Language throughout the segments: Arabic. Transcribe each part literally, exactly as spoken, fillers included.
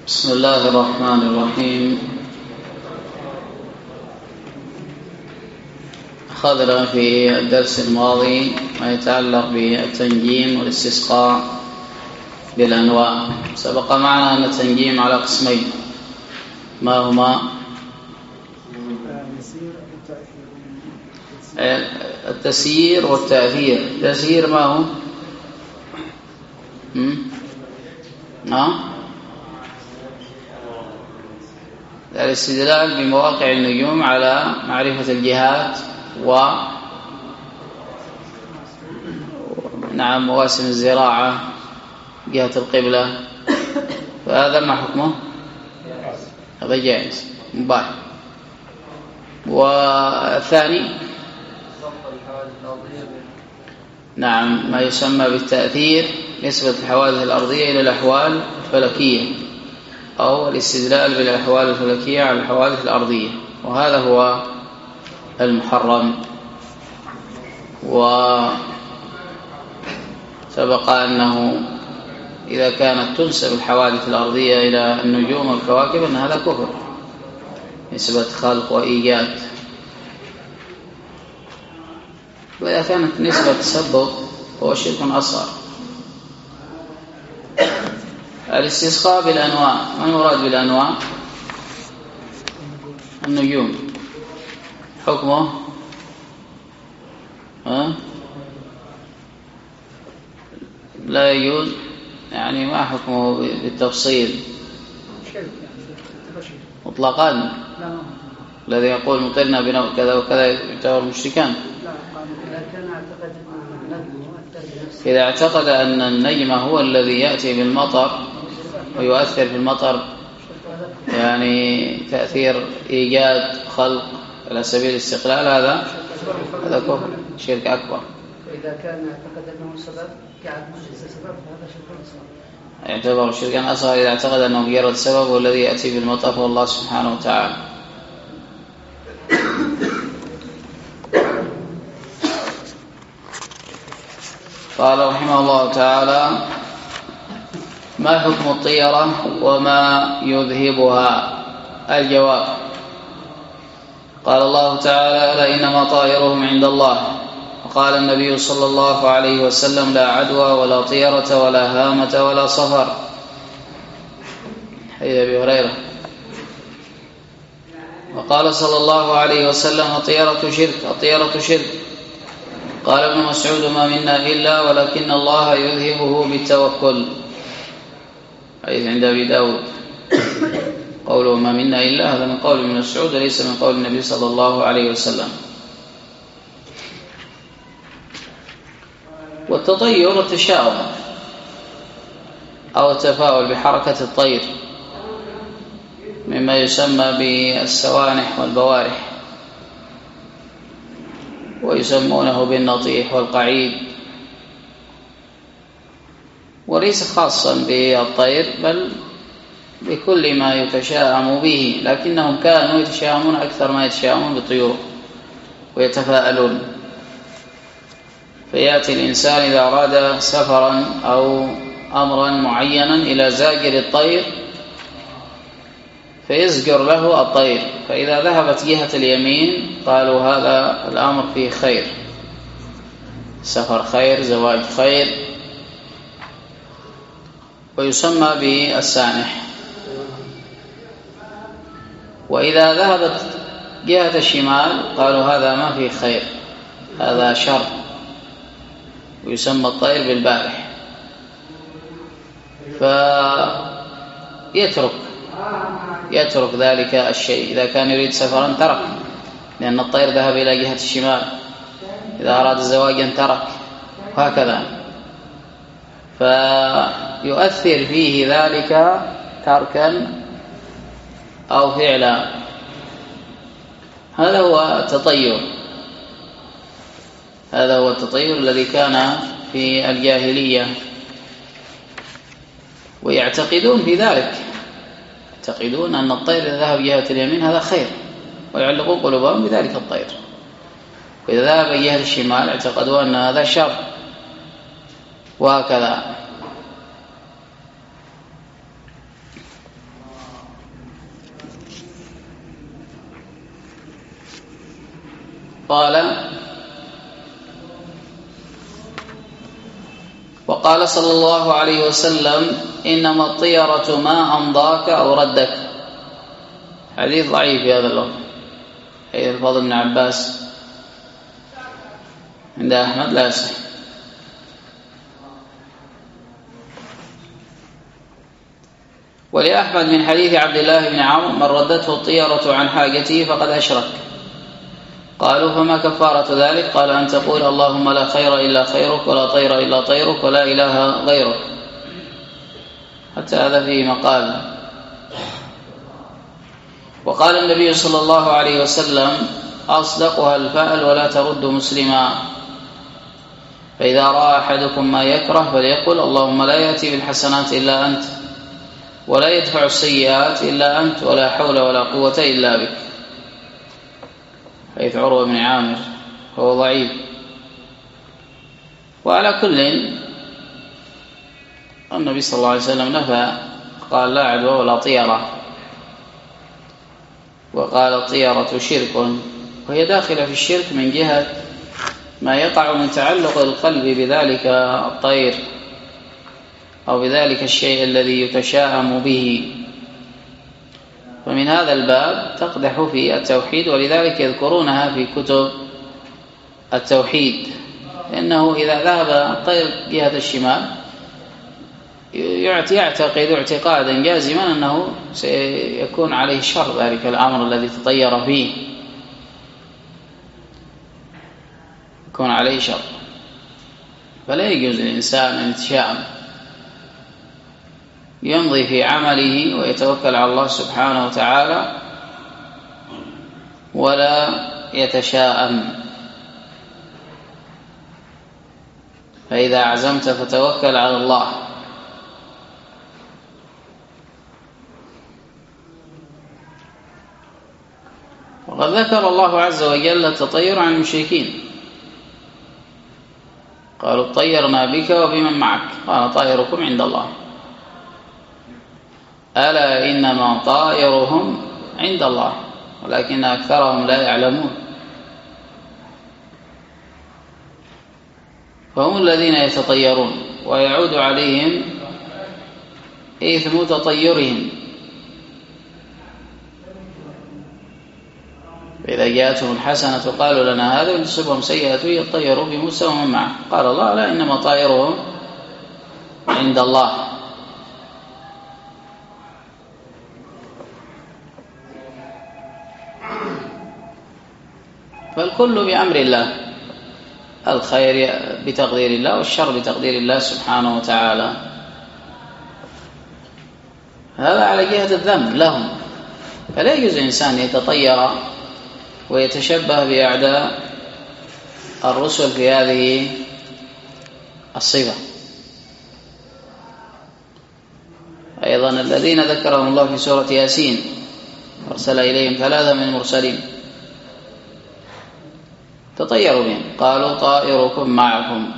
بسم الله الرحمن الرحيم. أخذنا في الدرس الماضي ما يتعلق بالتنجيم والاستسقاء بالأنواع. سبق معنا أن التنجيم على قسمين، ما هما؟ التسيير والتأثير. التسيير ما هو؟ نعم، الاستدلال بمواقع النجوم على معرفة الجهات و نعم مواسم الزراعة، جهة القبلة، فهذا ما حكمه؟ هذا جائز مباح. والثاني نعم ما يسمى بالتأثير، نسبة الحوادث الأرضية إلى الأحوال الفلكية أو الاستدلال بالأحوال الفلكية على الحوادث الأرضية، وهذا هو المحرم. وسبق أنه إذا كانت تنسب الحوادث الأرضية إلى النجوم والكواكب أن هذا كفر، نسبة خلق وإيجاد. وإذا كانت نسبة تسبب هو شرك أصغر. الاستسقاء بالأنواع، ما المراد بالأنواع؟ النجوم. حكمه ها؟ لا يجوز، يعني ما حكمه بالتفصيل مطلقا؟ الذي يقول مطرنا بنوع كذا وكذا يعتبر مشركان. إذا اعتقد أن النجم هو الذي يأتي بالمطر ويؤثر في المطر، يعني تأثير إيجاد خلق على سبيل الاستقلال، هذا هذا كفر، شرك أكبر. إذا كان اعتقد أنه سبب كعدم السبب فهذا شرك أصغر، يعتبر شركا أصغر إذا اعتقد أنه مجرد سبب والذي يأتي بالمطر هو الله سبحانه وتعالى. قال رحمه الله تعالى: ما حكم الطيرة وما يذهبها؟ الجواب: قال الله تعالى: ألا إنما طائرهم عند الله. وقال النبي صلى الله عليه وسلم: لا عدوى ولا طيرة ولا هامة ولا صفر. حديث أبي هريرة. وقال صلى الله عليه وسلم: الطيرة شرك، الطيرة شرك. قال ابن مسعود: ما منا إلا ولكن الله يذهبه بالتوكل. حديث عند أبي داود. قوله ما منا إلا هذا من قول ابن مسعود وليس من قول النبي صلى الله عليه وسلم. والتطير التشاؤم أو التفاؤل بحركة الطير، مما يسمى بالسوانح والبوارح، ويسمونه بالنطيح والقعيد، وليس خاصا بالطير بل بكل ما يتشاءم به، لكنهم كانوا يتشاءمون أكثر ما يتشاءمون بالطيور ويتفاءلون. فيأتي الإنسان إذا أراد سفرا أو أمرا معينا إلى زاجر الطير فيزجر له الطير، فإذا ذهبت جهة اليمين قالوا هذا الأمر فيه خير، سفر خير، زواج خير، ويسمى بالسانح. وإذا ذهبت جهة الشمال قالوا هذا ما فيه خير، هذا شر، ويسمى الطير بالبارح. فيترك يترك ذلك الشيء، إذا كان يريد سفرا ترك، لأن الطير ذهب إلى جهة الشمال. إذا أراد زواجا ترك، وهكذا. فيؤثر فيه ذلك تركا أو فعلا. هذا هو التطير، هذا هو التطير الذي كان في الجاهلية، ويعتقدون في ذلك، يعتقدون أن الطير إذا ذهب جهة اليمين هذا خير، ويعلقون قلوبهم بذلك الطير. وإذا ذهب جهة الشمال اعتقدوا أن هذا شر، وهكذا. قال: وقال صلى الله عليه وسلم: إنما الطيرة ما أمضاك أو ردك. حديث ضعيف في هذا اللفظ، حديث الفضل بن عباس عند أحمد لا يصح. ولأحمد من حديث عبد الله بن عمرو: من ردته الطيرة عن حاجته فقد أشرك. قالوا: فما كفارة ذلك؟ قال: أن تقول اللهم لا خير إلا خيرك ولا طير إلا طيرك ولا إله غيرك. حتى هذا فيه مقال. وقال النبي صلى الله عليه وسلم: أصدقها الفأل ولا ترد مسلما. فإذا رأى أحدكم ما يكره فليقل اللهم لا يأتي بالحسنات إلا أنت ولا يدفع السيئات إلا أنت ولا حول ولا قوة إلا بك. حيث عروة بن عامر هو ضعيف. وعلى كل النبي صلى الله عليه وسلم نفى، قال: لا عدوى ولا طيرة، وقال: الطيرة شرك، وهي داخلة في الشرك من جهة ما يقع من تعلق القلب بذلك الطير أو بذلك الشيء الذي يتشاءم به. فمن هذا الباب تقدح في التوحيد، ولذلك يذكرونها في كتب التوحيد، لأنه إذا ذهب الطير جهة الشمال يعتقد اعتقادا جازما أنه سيكون عليه شر ذلك الأمر الذي تطير فيه، يكون عليه شر. فلا يجوز للإنسان أن يتشاءم، يمضي في عمله ويتوكل على الله سبحانه وتعالى ولا يتشاءم. فإذا عزمت فتوكل على الله. وقد ذكر الله عز وجل التطير عن المشركين، قالوا: طيرنا بك وبمن معك، قال: طائركم عند الله، ألا إنما طائرهم عند الله ولكن أكثرهم لا يعلمون. فهم الذين يتطيرون ويعود عليهم إثم تطيرهم. فإذا جاءتهم الحسنة قالوا لنا هذا، وإن تصبهم سيئة يطيروا بموسى ومن معه، قال الله: لا إنما طائرهم عند الله. فالكل بأمر الله، الخير بتقدير الله والشر بتقدير الله سبحانه وتعالى. هذا على جهة الذم لهم. فلا يجوز الإنسان يتطير ويتشبه بأعداء الرسل في هذه الصفة. أيضا الذين ذكرهم الله في سورة ياسين: أرسل إليهم ثلاثة من المرسلين تطيروا بهم، قالوا: طائركم معكم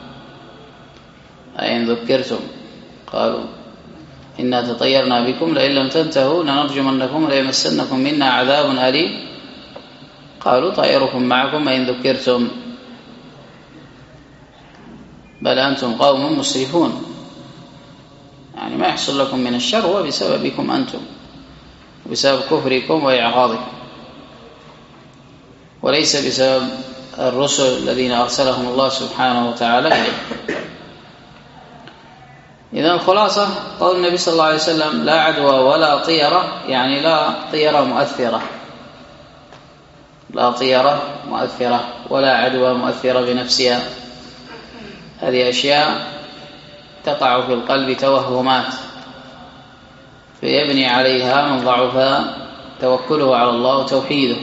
أين ذكرتم، قالوا: إنا تطيرنا بكم لئن لم تنتهوا لنرجمنكم وليمسنكم منا عذاب أليم، قالوا: طائركم معكم أين ذكرتم، بل أنتم قوم مسرفون. يعني ما يحصل لكم من الشر هو بسببكم أنتم، بسبب كفركم وإعراضكم، وليس بسبب الرسل الذين أرسلهم الله سبحانه وتعالى. إذن الخلاصة قول النبي صلى الله عليه وسلم: لا عدوى ولا طيرة، يعني لا طيرة مؤثرة، لا طيرة مؤثرة ولا عدوى مؤثرة بنفسها. هذه أشياء تقع في القلب توهمات، فيبني عليها من ضعف توكله على الله وتوحيده.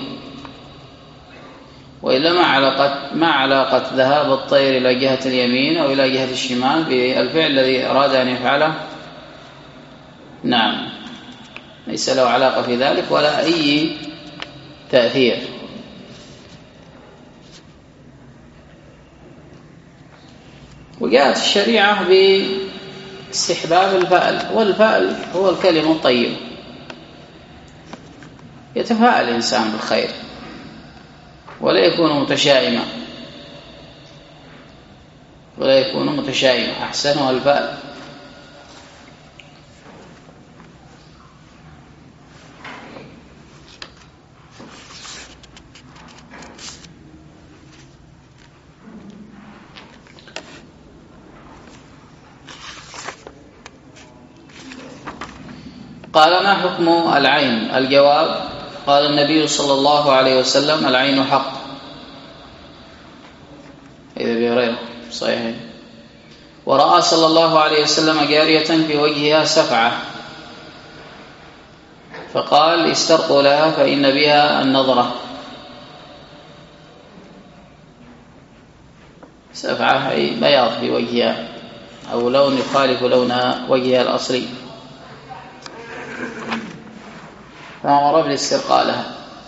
وإلا ما علاقة, ما علاقة ذهاب الطير إلى جهة اليمين أو إلى جهة الشمال بالفعل الذي أراد أن يفعله؟ نعم، ليس له علاقة في ذلك ولا أي تأثير. وجاءت الشريعة باستحباب الفأل، والفأل هو الكلم الطيب، يتفاءل الإنسان بالخير ولا يكون متشائما ولا يكون متشائما أحسنها الفاء. قال ما حكم العين؟ الجواب قال النبي صلى الله عليه وسلم العين حق. إذا أبي هريرة صحيح. ورأى صلى الله عليه وسلم جارية في وجهها سفعة فقال استرقوا لها فإن بها النظرة. سفعة أي بياض في وجهها أو لون يخالف لون وجهها الأصلي، فأمر بالاسترقاء لها.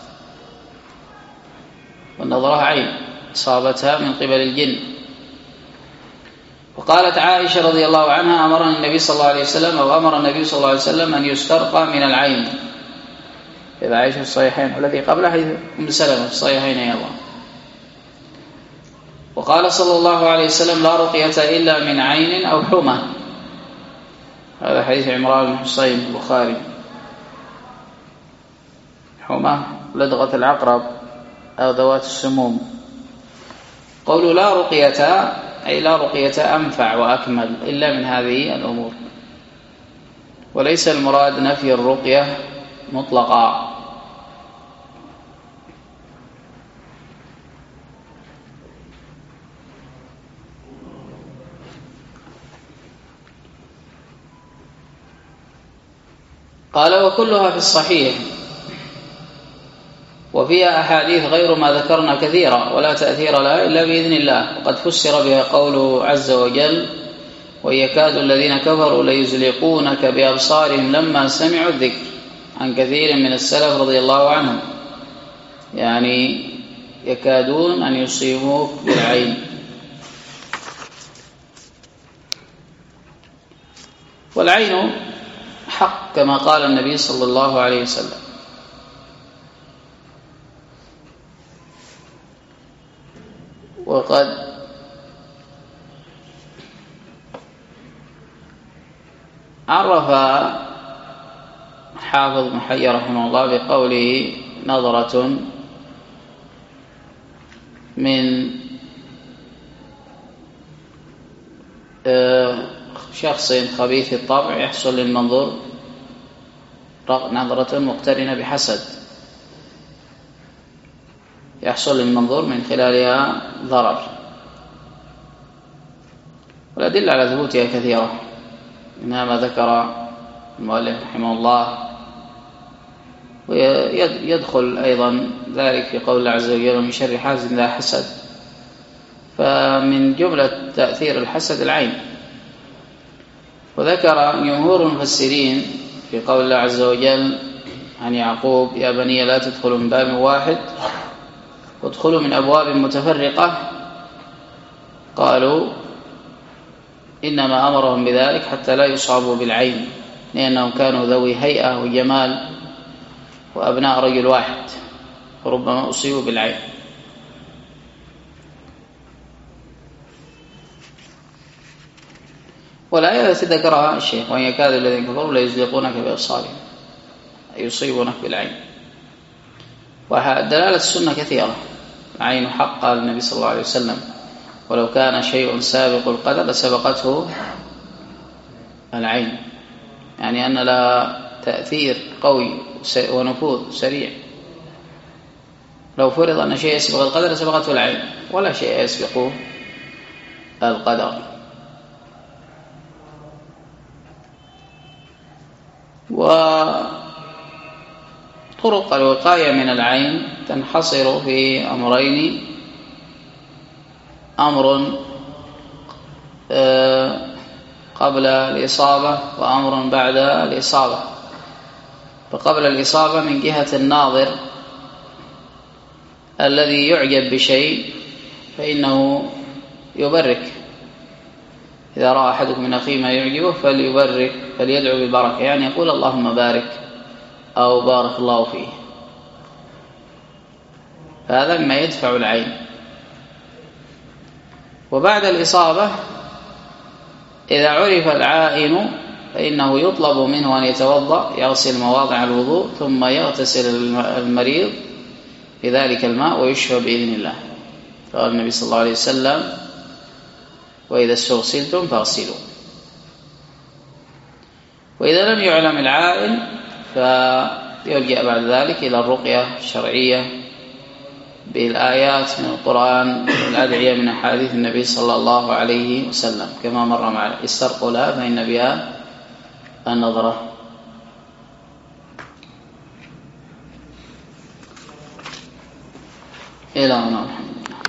والنظرة عين أصابتها من قبل الجن. وقالت عائشة رضي الله عنها أمرني النبي صلى الله عليه وسلم أو أمر النبي صلى الله عليه وسلم أن يسترقى من العين. إذا عائشة في الصحيحين والذي قبل حديث أم سلمة في الصحيحين أيضا. وقال صلى الله عليه وسلم لا رقية إلا من عين أو حمى. هذا حديث عمران بن حصين في البخاري. حمى لدغة العقرب أو ذوات السموم. قولوا لا رقية أي لا رقية أنفع وأكمل إلا من هذه الأمور، وليس المراد نفي الرقية مطلقا. قال وكلها في الصحيح وفيها أحاديث غير ما ذكرنا كثيرة ولا تأثير لها إلا بإذن الله. وقد فسر بها قوله عز وجل ويكاد الذين كفروا ليزلقونك بأبصارهم لما سمعوا الذكر عن كثير من السلف رضي الله عنهم، يعني يكادون أن يصيبوك بالعين. والعين حق كما قال النبي صلى الله عليه وسلم. وقد عرف حافظ بن حجر رحمه الله بقوله نظرة من شخص خبيث الطبع يحصل للمنظور نظرة مقترنة بحسد، يحصل للمنظور من خلالها ضرر. والأدلة على ثبوتها كثيرة، منها ما ذكر المؤلف رحمه الله، ويدخل أيضا ذلك في قول الله عز وجل من شر حاسد إذا حسد. فمن جملة تأثير الحسد العين. وذكر جمهور المفسرين في قول الله عز وجل عن يعقوب يا بني لا تدخلوا من باب واحد وادخلوا من أبواب متفرقة، قالوا إنما أمرهم بذلك حتى لا يصابوا بالعين، لأنهم كانوا ذوي هيئة وجمال وأبناء رجل واحد، فربما أصيبوا بالعين. والآية التي ذكرها الشيخ وإن يكاد الذين كفروا ليزلقونك بأبصارهم أي يصيبونك بالعين. ودلالة السنة كثيرة. العين حق قال النبي صلى الله عليه وسلم ولو كان شيء سابق القدر لسبقته العين، يعني أن لها تأثير قوي ونفوذ سريع. لو فرض أن شيء يسبق القدر لسبقته العين، ولا شيء يسبق القدر. وطرق الوقاية من العين تنحصر في أمرين: أمر قبل الإصابة وأمر بعد الإصابة. فقبل الإصابة من جهة الناظر الذي يعجب بشيء فإنه يبرك، إذا رأى أحدكم من أخيه ما يعجبه فليبرك فليدعو بالبركة، يعني يقول اللهم بارك أو بارك الله فيه. فهذا مما يدفع العين. وبعد الإصابة إذا عرف العائن فإنه يطلب منه أن يتوضأ، يغسل مواضع الوضوء ثم يغتسل المريض بذلك الماء ويشفى بإذن الله. قال النبي صلى الله عليه وسلم: وإذا استغسلتم فاغسلوا. وإذا لم يعلم العائن فيلجأ بعد ذلك إلى الرقية الشرعية بالآيات من القرآن والأدعية من أحاديث النبي صلى الله عليه وسلم كما مر معنا: استرقوا لها فإن بها النظرة. إلى هنا.